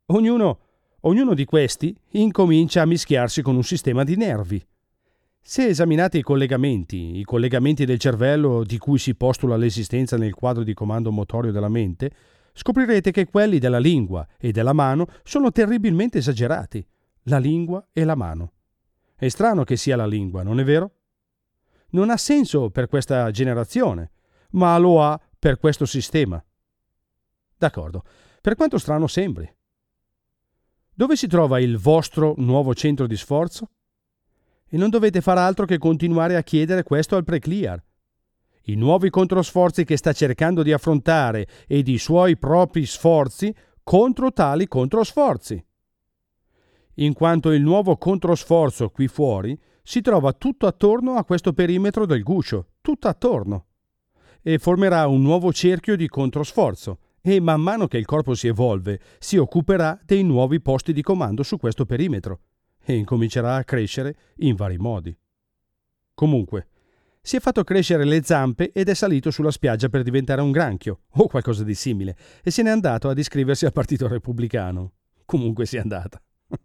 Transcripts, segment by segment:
Ognuno di questi incomincia a mischiarsi con un sistema di nervi. Se esaminate i collegamenti del cervello di cui si postula l'esistenza nel quadro di comando motorio della mente, scoprirete che quelli della lingua e della mano sono terribilmente esagerati. La lingua e la mano. È strano che sia la lingua, non è vero? Non ha senso per questa generazione, ma lo ha per questo sistema. D'accordo, per quanto strano sembri. Dove si trova il vostro nuovo centro di sforzo? E non dovete far altro che continuare a chiedere questo al Preclear. I nuovi controsforzi che sta cercando di affrontare ed i suoi propri sforzi contro tali controsforzi. In quanto il nuovo controsforzo qui fuori si trova tutto attorno a questo perimetro del guscio, tutto attorno, e formerà un nuovo cerchio di controsforzo e man mano che il corpo si evolve si occuperà dei nuovi posti di comando su questo perimetro e incomincerà a crescere in vari modi. Comunque, si è fatto crescere le zampe ed è salito sulla spiaggia per diventare un granchio o qualcosa di simile e se n'è andato ad iscriversi al Partito Repubblicano. Comunque sia andata.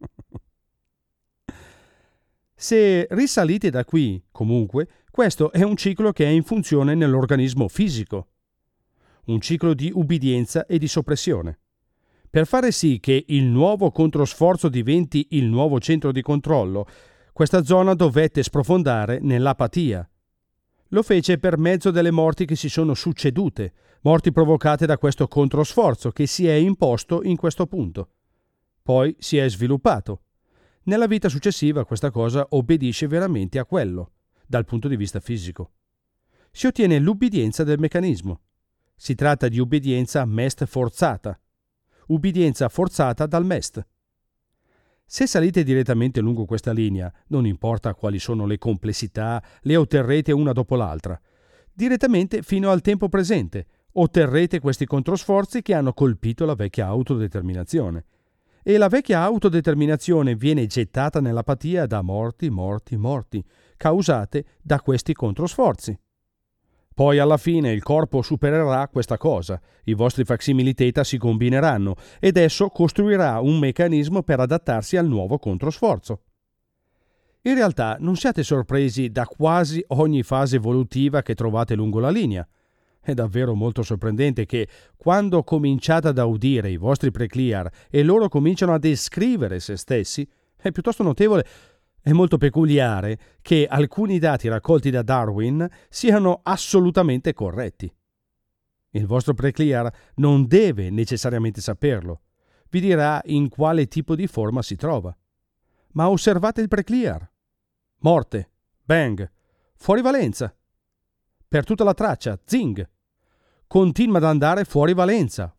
Se risalite da qui, comunque, questo è un ciclo che è in funzione nell'organismo fisico. Un ciclo di ubbidienza e di soppressione. Per fare sì che il nuovo controsforzo diventi il nuovo centro di controllo, questa zona dovette sprofondare nell'apatia. Lo fece per mezzo delle morti che si sono succedute, morti provocate da questo controsforzo che si è imposto in questo punto. Poi si è sviluppato. Nella vita successiva questa cosa obbedisce veramente a quello, dal punto di vista fisico. Si ottiene l'ubbidienza del meccanismo. Si tratta di ubbidienza MEST forzata. Ubbidienza forzata dal MEST. Se salite direttamente lungo questa linea, non importa quali sono le complessità, le otterrete una dopo l'altra. Direttamente fino al tempo presente, otterrete questi controsforzi che hanno colpito la vecchia autodeterminazione. E la vecchia autodeterminazione viene gettata nell'apatia da morti, causate da questi controsforzi. Poi alla fine il corpo supererà questa cosa, i vostri facsimili theta si combineranno ed esso costruirà un meccanismo per adattarsi al nuovo controsforzo. In realtà non siate sorpresi da quasi ogni fase evolutiva che trovate lungo la linea. È davvero molto sorprendente che, quando cominciate ad udire i vostri Preclear e loro cominciano a descrivere se stessi, è piuttosto notevole e molto peculiare che alcuni dati raccolti da Darwin siano assolutamente corretti. Il vostro Preclear non deve necessariamente saperlo. Vi dirà in quale tipo di forma si trova. Ma osservate il Preclear. Morte, bang, fuori valenza. Per tutta la traccia, zing. Continua ad andare fuori valenza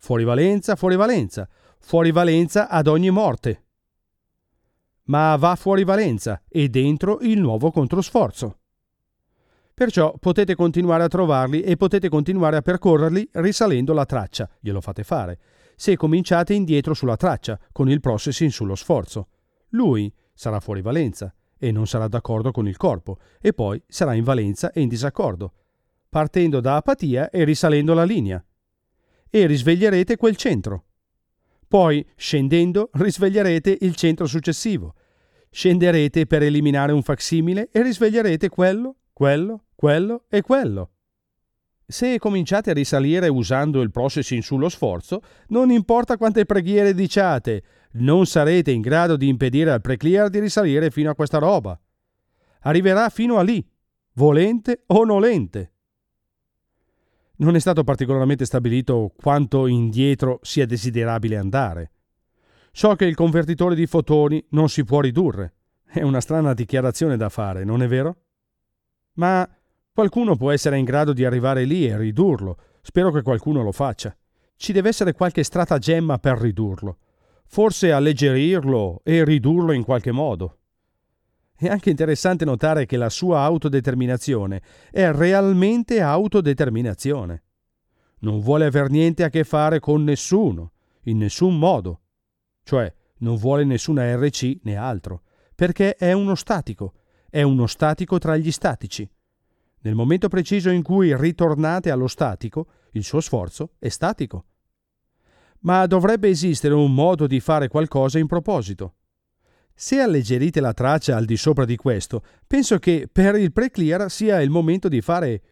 ad ogni morte. Ma va fuori valenza e dentro il nuovo controsforzo. Perciò potete continuare a trovarli e potete continuare a percorrerli risalendo la traccia, glielo fate fare, se cominciate indietro sulla traccia con il processing sullo sforzo. Lui sarà fuori valenza e non sarà d'accordo con il corpo e poi sarà in valenza e in disaccordo, partendo da apatia e risalendo la linea. E risveglierete quel centro. Poi, scendendo, risveglierete il centro successivo. Scenderete per eliminare un facsimile e risveglierete quello e quello. Se cominciate a risalire usando il processing sullo sforzo, non importa quante preghiere diciate, non sarete in grado di impedire al Preclear di risalire fino a questa roba. Arriverà fino a lì, volente o nolente. Non è stato particolarmente stabilito quanto indietro sia desiderabile andare. So che il convertitore di fotoni non si può ridurre. È una strana dichiarazione da fare, non è vero? Ma qualcuno può essere in grado di arrivare lì e ridurlo. Spero che qualcuno lo faccia. Ci deve essere qualche stratagemma per ridurlo. Forse alleggerirlo e ridurlo in qualche modo. È anche interessante notare che la sua autodeterminazione è realmente autodeterminazione. Non vuole aver niente a che fare con nessuno, in nessun modo. Cioè, non vuole nessuna RC né altro, perché è uno statico tra gli statici. Nel momento preciso in cui ritornate allo statico, il suo sforzo è statico. ma dovrebbe esistere un modo di fare qualcosa in proposito. Se alleggerite la traccia al di sopra di questo, penso che per il pre-clear sia il momento di fare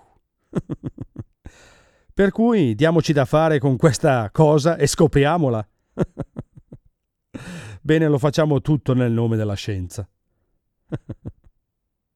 per cui diamoci da fare con questa cosa e scopriamola. Bene, lo facciamo tutto nel nome della scienza.